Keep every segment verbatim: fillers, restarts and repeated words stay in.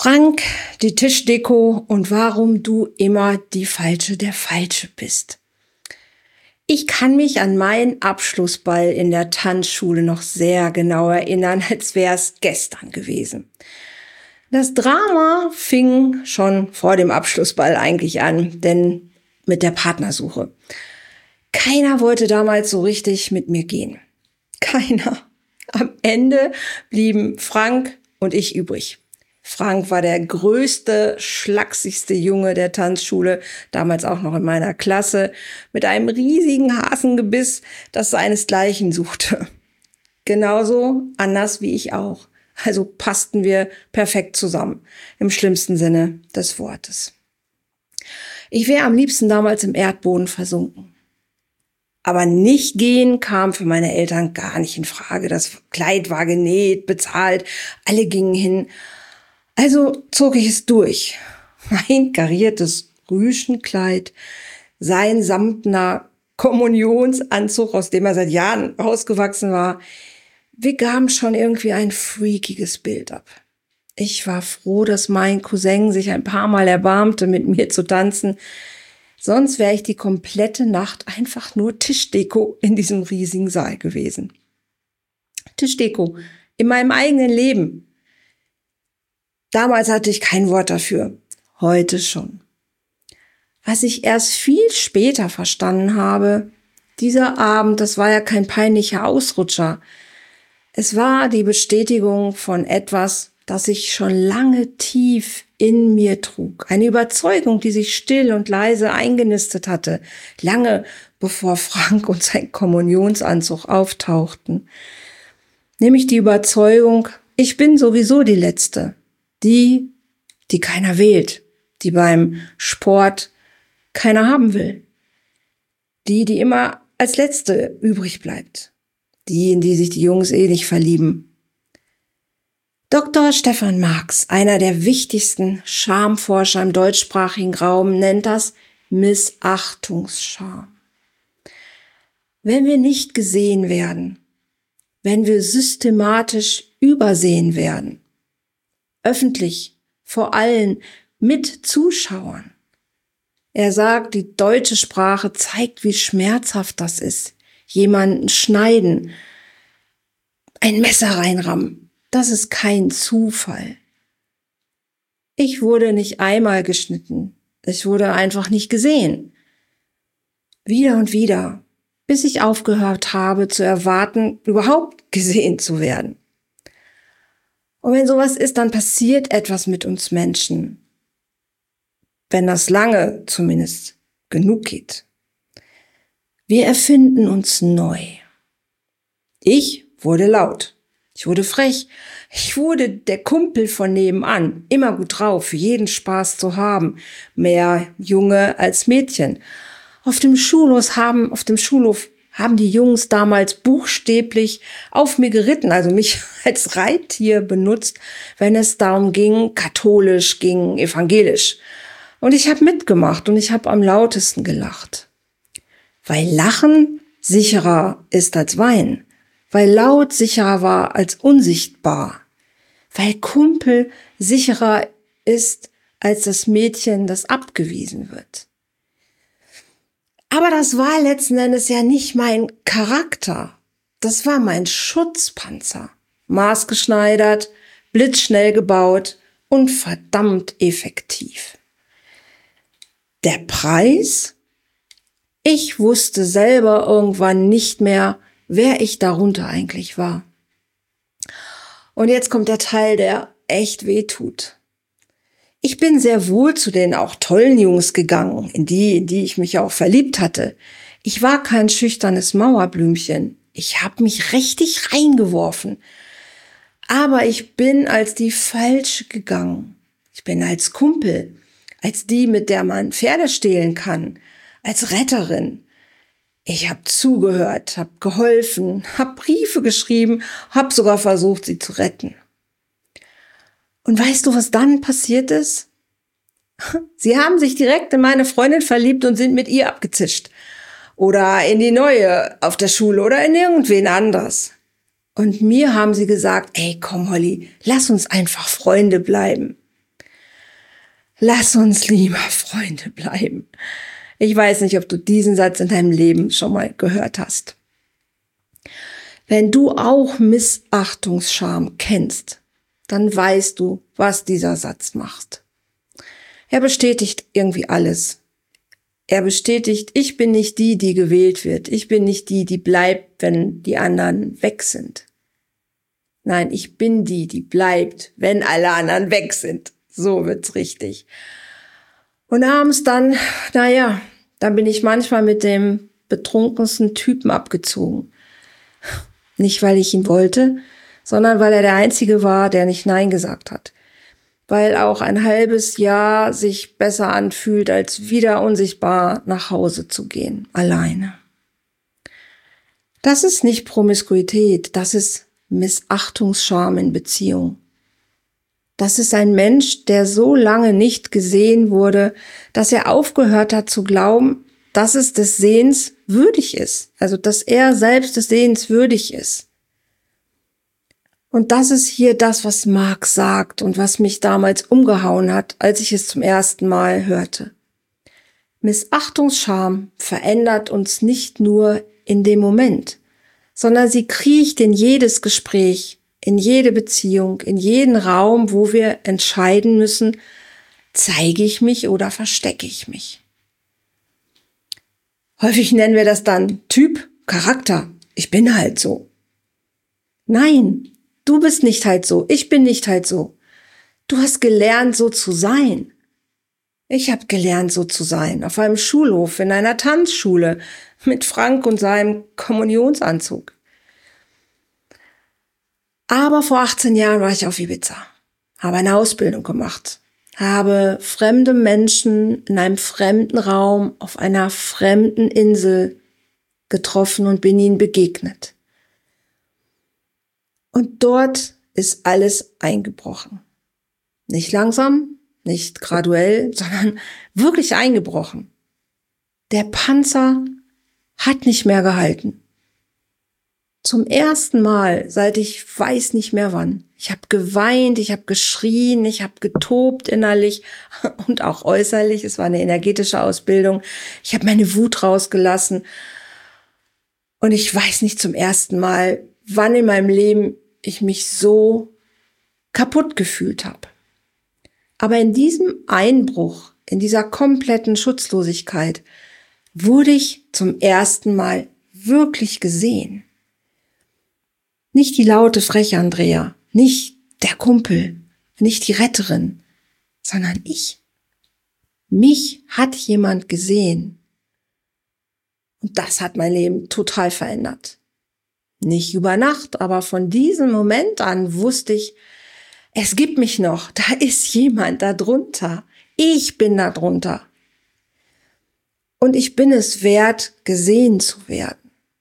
Frank, die Tischdeko und warum du immer die Falsche der Falsche bist. Ich kann mich an meinen Abschlussball in der Tanzschule noch sehr genau erinnern, als wäre es gestern gewesen. Das Drama fing schon vor dem Abschlussball eigentlich an, denn mit der Partnersuche. Keiner wollte damals so richtig mit mir gehen. Keiner. Am Ende blieben Frank und ich übrig. Frank war der größte, schlachsigste Junge der Tanzschule, damals auch noch in meiner Klasse, mit einem riesigen Hasengebiss, das seinesgleichen suchte. Genauso anders wie ich auch. Also passten wir perfekt zusammen, im schlimmsten Sinne des Wortes. Ich wäre am liebsten damals im Erdboden versunken. Aber nicht gehen kam für meine Eltern gar nicht in Frage. Das Kleid war genäht, bezahlt, alle gingen hin. Also zog ich es durch. Mein kariertes Rüschenkleid, sein samtner Kommunionsanzug, aus dem er seit Jahren ausgewachsen war. Wir gaben schon irgendwie ein freakiges Bild ab. Ich war froh, dass mein Cousin sich ein paar Mal erbarmte, mit mir zu tanzen. Sonst wäre ich die komplette Nacht einfach nur Tischdeko in diesem riesigen Saal gewesen. Tischdeko in meinem eigenen Leben. Damals hatte ich kein Wort dafür, heute schon. Was ich erst viel später verstanden habe, dieser Abend, das war ja kein peinlicher Ausrutscher. Es war die Bestätigung von etwas, das ich schon lange tief in mir trug. Eine Überzeugung, die sich still und leise eingenistet hatte, lange bevor Frank und sein Kommunionsanzug auftauchten. Nämlich die Überzeugung, ich bin sowieso die Letzte. Die, die keiner wählt, die beim Sport keiner haben will. Die, die immer als Letzte übrig bleibt. Die, in die sich die Jungs eh nicht verlieben. Doktor Stefan Marx, einer der wichtigsten Schamforscher im deutschsprachigen Raum, nennt das Missachtungsscham. Wenn wir nicht gesehen werden, wenn wir systematisch übersehen werden, öffentlich, vor allen, mit Zuschauern. Er sagt, die deutsche Sprache zeigt, wie schmerzhaft das ist. Jemanden schneiden, ein Messer reinrammen. Das ist kein Zufall. Ich wurde nicht einmal geschnitten. Ich wurde einfach nicht gesehen. Wieder und wieder, bis ich aufgehört habe zu erwarten, überhaupt gesehen zu werden. Und wenn sowas ist, dann passiert etwas mit uns Menschen. Wenn das lange zumindest genug geht. Wir erfinden uns neu. Ich wurde laut. Ich wurde frech. Ich wurde der Kumpel von nebenan. Immer gut drauf, für jeden Spaß zu haben. Mehr Junge als Mädchen. Auf dem Schulhof haben, auf dem Schulhof haben die Jungs damals buchstäblich auf mir geritten, also mich als Reittier benutzt, wenn es darum ging, katholisch, ging evangelisch. Und ich habe mitgemacht und ich habe am lautesten gelacht. Weil Lachen sicherer ist als Weinen. Weil laut sicherer war als unsichtbar. Weil Kumpel sicherer ist als das Mädchen, das abgewiesen wird. Aber das war letzten Endes ja nicht mein Charakter. Das war mein Schutzpanzer. Maßgeschneidert, blitzschnell gebaut und verdammt effektiv. Der Preis? Ich wusste selber irgendwann nicht mehr, wer ich darunter eigentlich war. Und jetzt kommt der Teil, der echt weh tut. Ich bin sehr wohl zu den auch tollen Jungs gegangen, in die, in die ich mich auch verliebt hatte. Ich war kein schüchternes Mauerblümchen. Ich habe mich richtig reingeworfen. Aber ich bin als die Falsche gegangen. Ich bin als Kumpel, als die, mit der man Pferde stehlen kann, als Retterin. Ich habe zugehört, habe geholfen, habe Briefe geschrieben, habe sogar versucht, sie zu retten. Und weißt du, was dann passiert ist? Sie haben sich direkt in meine Freundin verliebt und sind mit ihr abgezischt. Oder in die neue auf der Schule oder in irgendwen anders. Und mir haben sie gesagt, ey, komm Holly, lass uns einfach Freunde bleiben. Lass uns lieber Freunde bleiben. Ich weiß nicht, ob du diesen Satz in deinem Leben schon mal gehört hast. Wenn du auch Missachtungsscham kennst, dann weißt du, was dieser Satz macht. Er bestätigt irgendwie alles. Er bestätigt, ich bin nicht die, die gewählt wird. Ich bin nicht die, die bleibt, wenn die anderen weg sind. Nein, ich bin die, die bleibt, wenn alle anderen weg sind. So wird's richtig. Und abends dann, naja, dann bin ich manchmal mit dem betrunkensten Typen abgezogen. Nicht, weil ich ihn wollte, sondern weil er der Einzige war, der nicht Nein gesagt hat. Weil auch ein halbes Jahr sich besser anfühlt, als wieder unsichtbar nach Hause zu gehen, alleine. Das ist nicht Promiskuität, das ist Missachtungsscham in Beziehung. Das ist ein Mensch, der so lange nicht gesehen wurde, dass er aufgehört hat zu glauben, dass es des Sehens würdig ist. Also, dass er selbst des Sehens würdig ist. Und das ist hier das, was Marx sagt und was mich damals umgehauen hat, als ich es zum ersten Mal hörte. Missachtungsscham verändert uns nicht nur in dem Moment, sondern sie kriecht in jedes Gespräch, in jede Beziehung, in jeden Raum, wo wir entscheiden müssen, zeige ich mich oder verstecke ich mich. Häufig nennen wir das dann Typ, Charakter. Ich bin halt so. Nein, du bist nicht halt so. Ich bin nicht halt so. Du hast gelernt, so zu sein. Ich habe gelernt, so zu sein. Auf einem Schulhof, in einer Tanzschule, mit Frank und seinem Kommunionsanzug. Aber vor achtzehn Jahren war ich auf Ibiza, habe eine Ausbildung gemacht, habe fremde Menschen in einem fremden Raum auf einer fremden Insel getroffen und bin ihnen begegnet. Und dort ist alles eingebrochen. Nicht langsam, nicht graduell, sondern wirklich eingebrochen. Der Panzer hat nicht mehr gehalten. Zum ersten Mal, seit ich weiß nicht mehr wann. Ich habe geweint, ich habe geschrien, ich habe getobt innerlich und auch äußerlich. Es war eine energetische Ausbildung. Ich habe meine Wut rausgelassen. Und ich weiß nicht zum ersten Mal, wann in meinem Leben ich mich so kaputt gefühlt habe. Aber in diesem Einbruch, in dieser kompletten Schutzlosigkeit, wurde ich zum ersten Mal wirklich gesehen. Nicht die laute, freche Andrea, nicht der Kumpel, nicht die Retterin, sondern ich. Mich hat jemand gesehen. Und das hat mein Leben total verändert. Nicht über Nacht, aber von diesem Moment an wusste ich, es gibt mich noch, da ist jemand da drunter. Ich bin da drunter. Und ich bin es wert, gesehen zu werden.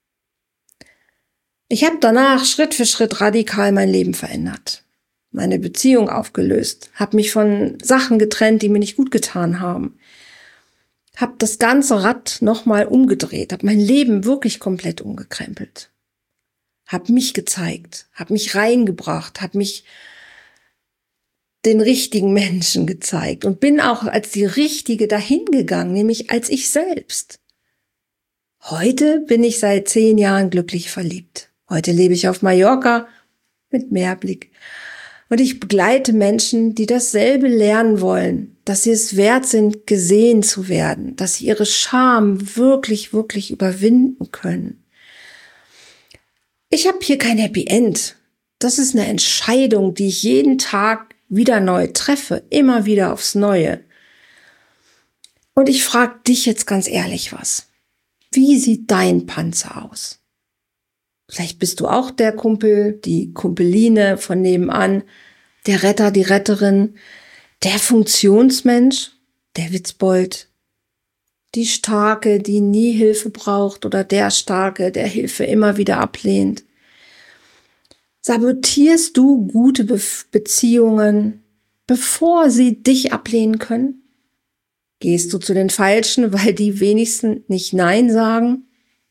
Ich habe danach Schritt für Schritt radikal mein Leben verändert, meine Beziehung aufgelöst, habe mich von Sachen getrennt, die mir nicht gut getan haben, habe das ganze Rad nochmal umgedreht, habe mein Leben wirklich komplett umgekrempelt, habe mich gezeigt, habe mich reingebracht, habe mich den richtigen Menschen gezeigt und bin auch als die Richtige dahingegangen, nämlich als ich selbst. Heute bin ich seit zehn Jahren glücklich verliebt. Heute lebe ich auf Mallorca mit Meerblick. Und ich begleite Menschen, die dasselbe lernen wollen, dass sie es wert sind, gesehen zu werden, dass sie ihre Scham wirklich, wirklich überwinden können. Ich habe hier kein Happy End. Das ist eine Entscheidung, die ich jeden Tag wieder neu treffe, immer wieder aufs Neue. Und ich frage dich jetzt ganz ehrlich was. Wie sieht dein Panzer aus? Vielleicht bist du auch der Kumpel, die Kumpeline von nebenan, der Retter, die Retterin, der Funktionsmensch, der Witzbold, die Starke, die nie Hilfe braucht oder der Starke, der Hilfe immer wieder ablehnt. Sabotierst du gute Be- Beziehungen, bevor sie dich ablehnen können? Gehst du zu den Falschen, weil die wenigsten nicht Nein sagen?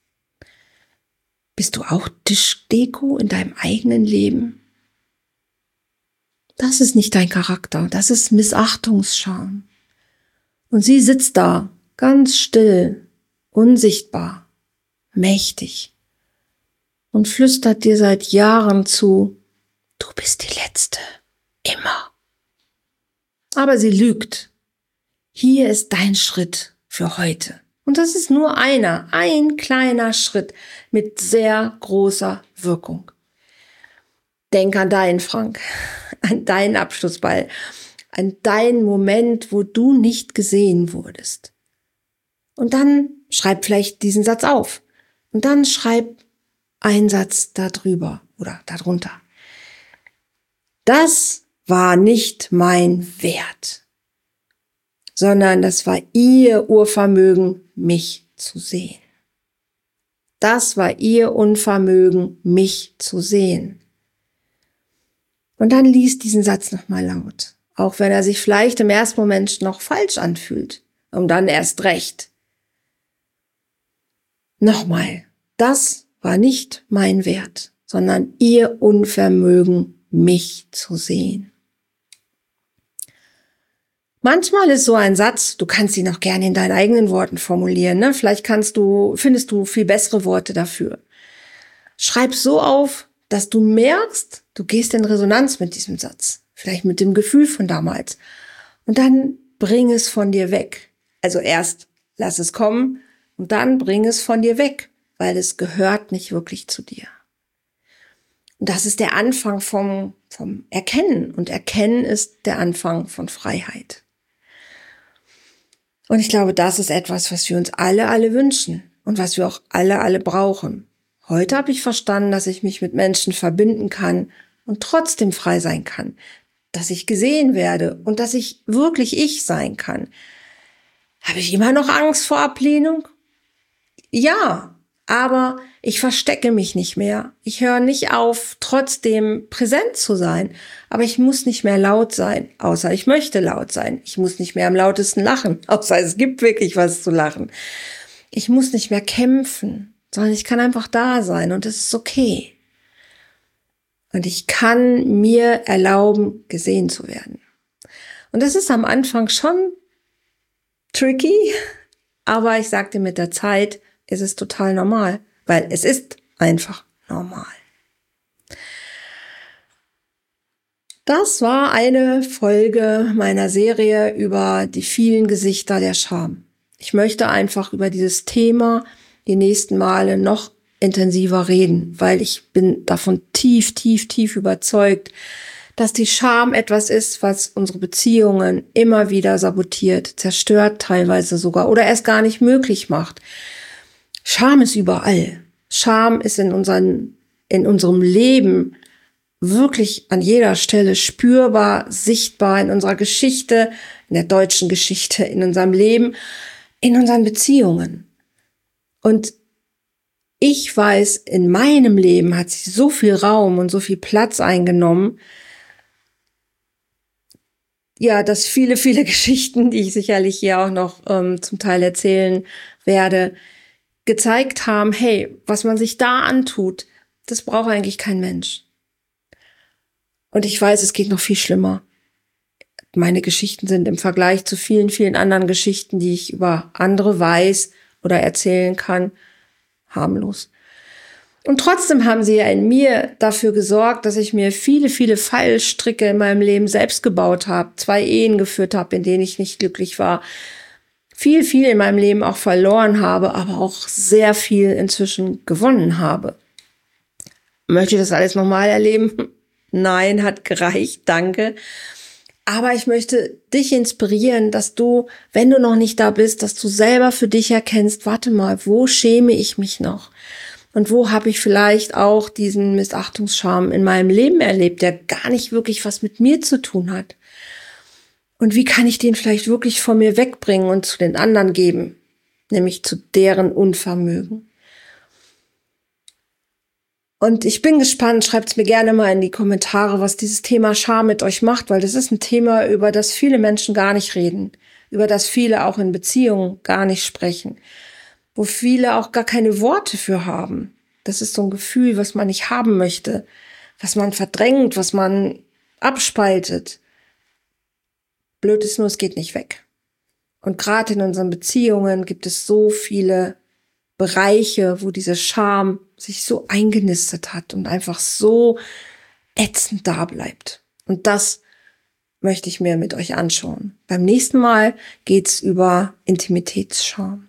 Bist du auch Tischdeko in deinem eigenen Leben? Das ist nicht dein Charakter, das ist Missachtungsscham. Und sie sitzt da, ganz still, unsichtbar, mächtig und flüstert dir seit Jahren zu, du bist die Letzte, immer. Aber sie lügt. Hier ist dein Schritt für heute. Und das ist nur einer, ein kleiner Schritt mit sehr großer Wirkung. Denk an deinen Frank, an deinen Abschlussball, an deinen Moment, wo du nicht gesehen wurdest. Und dann schreib vielleicht diesen Satz auf. Und dann schreib einen Satz darüber oder darunter. Das war nicht mein Wert, sondern das war ihr Urvermögen, mich zu sehen. Das war ihr Unvermögen, mich zu sehen. Und dann lies diesen Satz nochmal laut, auch wenn er sich vielleicht im ersten Moment noch falsch anfühlt, und dann erst recht. Nochmal, das war nicht mein Wert, sondern ihr Unvermögen, mich zu sehen. Manchmal ist so ein Satz, du kannst ihn auch gerne in deinen eigenen Worten formulieren, ne? Vielleicht kannst du, findest du viel bessere Worte dafür. Schreib so auf, dass du merkst, du gehst in Resonanz mit diesem Satz, vielleicht mit dem Gefühl von damals. Und dann bring es von dir weg. Also erst lass es kommen und dann bring es von dir weg, weil es gehört nicht wirklich zu dir. Und das ist der Anfang vom, vom Erkennen. Und Erkennen ist der Anfang von Freiheit. Und ich glaube, das ist etwas, was wir uns alle, alle wünschen und was wir auch alle, alle brauchen. Heute habe ich verstanden, dass ich mich mit Menschen verbinden kann und trotzdem frei sein kann, dass ich gesehen werde und dass ich wirklich ich sein kann. Habe ich immer noch Angst vor Ablehnung? Ja, aber ich verstecke mich nicht mehr. Ich höre nicht auf, trotzdem präsent zu sein. Aber ich muss nicht mehr laut sein, außer ich möchte laut sein. Ich muss nicht mehr am lautesten lachen, außer es gibt wirklich was zu lachen. Ich muss nicht mehr kämpfen, sondern ich kann einfach da sein und es ist okay. Und ich kann mir erlauben, gesehen zu werden. Und das ist am Anfang schon tricky, aber ich sagte, mit der Zeit ist es total normal, weil es ist einfach normal. Das war eine Folge meiner Serie über die vielen Gesichter der Scham. Ich möchte einfach über dieses Thema die nächsten Male noch intensiver reden, weil ich bin davon tief, tief, tief überzeugt, dass die Scham etwas ist, was unsere Beziehungen immer wieder sabotiert, zerstört teilweise sogar oder erst gar nicht möglich macht. Scham ist überall. Scham ist in unseren, in unserem Leben wirklich an jeder Stelle spürbar, sichtbar in unserer Geschichte, in der deutschen Geschichte, in unserem Leben, in unseren Beziehungen. Und ich weiß, in meinem Leben hat sie so viel Raum und so viel Platz eingenommen, ja, dass viele, viele Geschichten, die ich sicherlich hier auch noch ähm, zum Teil erzählen werde, gezeigt haben, hey, was man sich da antut, das braucht eigentlich kein Mensch. Und ich weiß, es geht noch viel schlimmer. Meine Geschichten sind im Vergleich zu vielen, vielen anderen Geschichten, die ich über andere weiß oder erzählen kann, harmlos. Und trotzdem haben sie ja in mir dafür gesorgt, dass ich mir viele, viele Fallstricke in meinem Leben selbst gebaut habe, zwei Ehen geführt habe, in denen ich nicht glücklich war, viel, viel in meinem Leben auch verloren habe, aber auch sehr viel inzwischen gewonnen habe. Möchte ich das alles nochmal erleben? Nein, hat gereicht, danke. Aber ich möchte dich inspirieren, dass du, wenn du noch nicht da bist, dass du selber für dich erkennst, warte mal, wo schäme ich mich noch? Und wo habe ich vielleicht auch diesen Missachtungsscham in meinem Leben erlebt, der gar nicht wirklich was mit mir zu tun hat? Und wie kann ich den vielleicht wirklich von mir wegbringen und zu den anderen geben, nämlich zu deren Unvermögen? Und ich bin gespannt, schreibt's mir gerne mal in die Kommentare, was dieses Thema Scham mit euch macht, weil das ist ein Thema, über das viele Menschen gar nicht reden, über das viele auch in Beziehungen gar nicht sprechen, wo viele auch gar keine Worte für haben. Das ist so ein Gefühl, was man nicht haben möchte, was man verdrängt, was man abspaltet. Blöd ist nur, es geht nicht weg. Und gerade in unseren Beziehungen gibt es so viele Bereiche, wo diese Scham sich so eingenistet hat und einfach so ätzend da bleibt. Und das möchte ich mir mit euch anschauen. Beim nächsten Mal geht's über Intimitätsscham.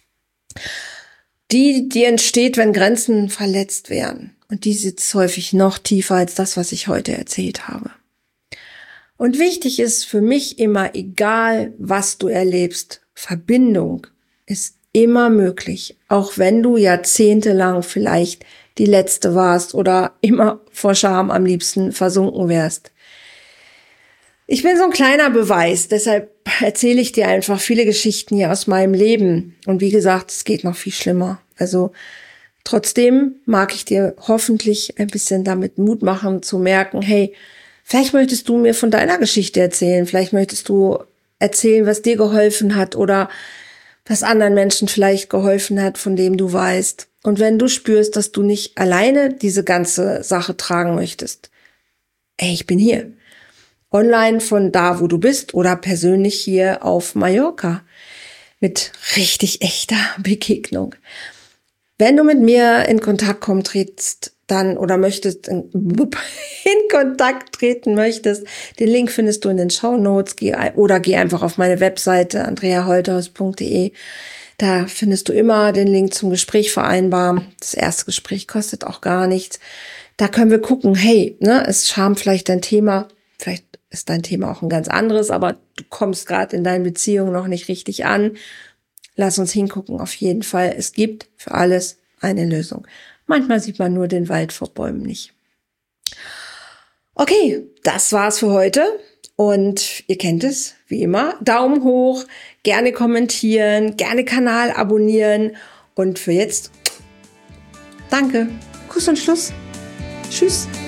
Die, die entsteht, wenn Grenzen verletzt werden. Und die sitzt häufig noch tiefer als das, was ich heute erzählt habe. Und wichtig ist für mich immer, egal was du erlebst, Verbindung ist immer möglich. Auch wenn du jahrzehntelang vielleicht die Letzte warst oder immer vor Scham am liebsten versunken wärst. Ich bin so ein kleiner Beweis, deshalb erzähle ich dir einfach viele Geschichten hier aus meinem Leben. Und wie gesagt, es geht noch viel schlimmer. Also trotzdem mag ich dir hoffentlich ein bisschen damit Mut machen, zu merken, hey, vielleicht möchtest du mir von deiner Geschichte erzählen, vielleicht möchtest du erzählen, was dir geholfen hat oder was anderen Menschen vielleicht geholfen hat, von dem du weißt. Und wenn du spürst, dass du nicht alleine diese ganze Sache tragen möchtest, ey, ich bin hier. Online von da, wo du bist oder persönlich hier auf Mallorca mit richtig echter Begegnung. Wenn du mit mir in Kontakt kommen trittst, dann oder möchtest in, in Kontakt treten möchtest, den Link findest du in den Shownotes geh, oder geh einfach auf meine Webseite andrea holthaus punkt de. Da findest du immer den Link zum Gespräch vereinbaren. Das erste Gespräch kostet auch gar nichts. Da können wir gucken, hey, ne, ist Scham vielleicht dein Thema? Vielleicht ist dein Thema auch ein ganz anderes, aber du kommst gerade in deinen Beziehungen noch nicht richtig an. Lass uns hingucken, auf jeden Fall. Es gibt für alles eine Lösung. Manchmal sieht man nur den Wald vor Bäumen nicht. Okay, das war's für heute. Und ihr kennt es, wie immer. Daumen hoch, gerne kommentieren, gerne Kanal abonnieren. Und für jetzt, danke. Kuss und Schluss. Tschüss.